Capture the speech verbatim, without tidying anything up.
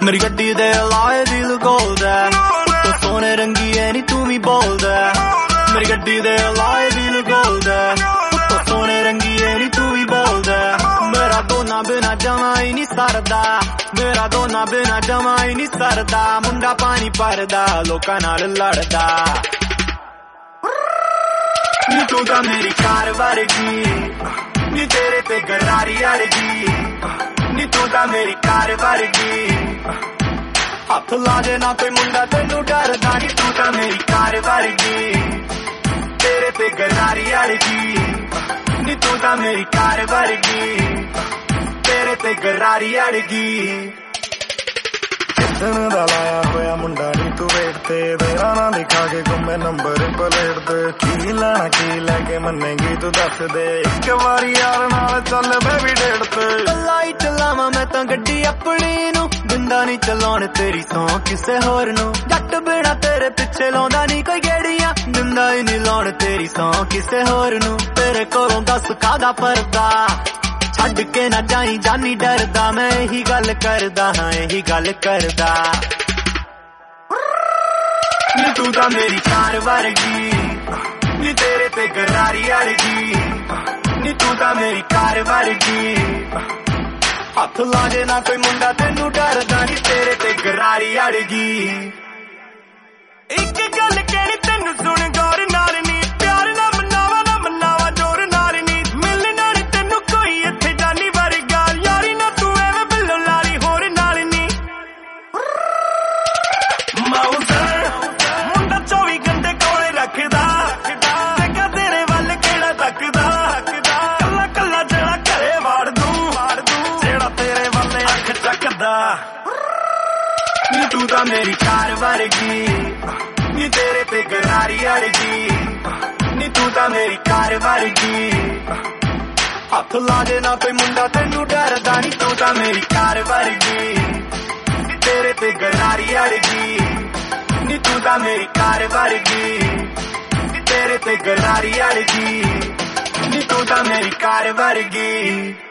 मेरी गड्डी दे लाए दिल गोल्ड है, तो सोने रंगी है नी तू भी बोल्ड है। मेरी गड्डी दे लाए दिल गोल्ड है, तो सोने रंगी है नी तू भी बोल्ड है। मेरा दोना बिना जमा ही नहीं सरदा, मेरा दोना बिना जमा ही नहीं सरदा। मुंडा पानी भरदा लोकां नाल लड़दा, नी तू तां मेरी कार वर्गी, नी तेरे ते गरारी अड़गी। नी तू तां मेरी कार वर्गी, हथ ला दे ना कोई मुंडा तेनू डरदा। नी तू तां मेरी कार वर्गी, तेरे ते गरारी अड़गी। नी तू तां मेरी कार वर्गी, तेरे ते गरारी अड़गी। किदन दा लाया होया मुंडा नी तू वेट ते, तेरा ना लिखा के गुम्मे नंबर प्लेट ते। की लेना की लैके मन्नेगी तू दस दे, एक बारी यार नाल चल बेबी डेट ते। लाई चलावा मैं तां गड्डी अपनी नू, दिंदा नी चलाउण तेरी सौ किसे होर नू। जट बिना तेरे पिछे लाउंदा नी कोई गेड़ियां, दिंदा ही नी लाउण तेरी सौ किसे होर नू। तेरे कोलों दस कादा परदा, छड्ड के ना जाई जानी डरदा। मैं यही गल करदा हां यही गल करदा, नी तू तां मेरी कार वर्गी, नी तेरे ते गरारी अड़गी। नी तू तां मेरी कार वर्गी, हथ ला दे ना कोई मुंडा तेनू डरदा। नी तेरे ते गरारी अड़गी। एक गल कहनी तेनू सुन गौर नाल नी, प्यार ना मनावा ना मनावा जोर नाल नी। मिलना नी तेनू कोई इत्थे जानी वर्गा, यारी ना तू एवें बिल्लो लारी होर नाल नी। माउज़र मुंडा चौबी घंटे कोले रखदा, जगा तेरे वल केड़ा तकदा। कल्ला कल्ला जेड़ा घरे वाड़ दूं, जेड़ा तेरे वल अख चकदा। नी तू तां मेरी कार वर्गी, नी तेरे ते गरारी अड़गी। नी तू तां मेरी कार वर्गी, हथ ला दे ना कोई मुंडा तेनू डरदा। नी तू तां मेरी कार वर्गी, नी तेरे ते गरारी अड़गी। नी तू तां मेरी कार वर्गी, नी तेरे ते गरारी अड़गी। नी तू तां मेरी कार वर्गी।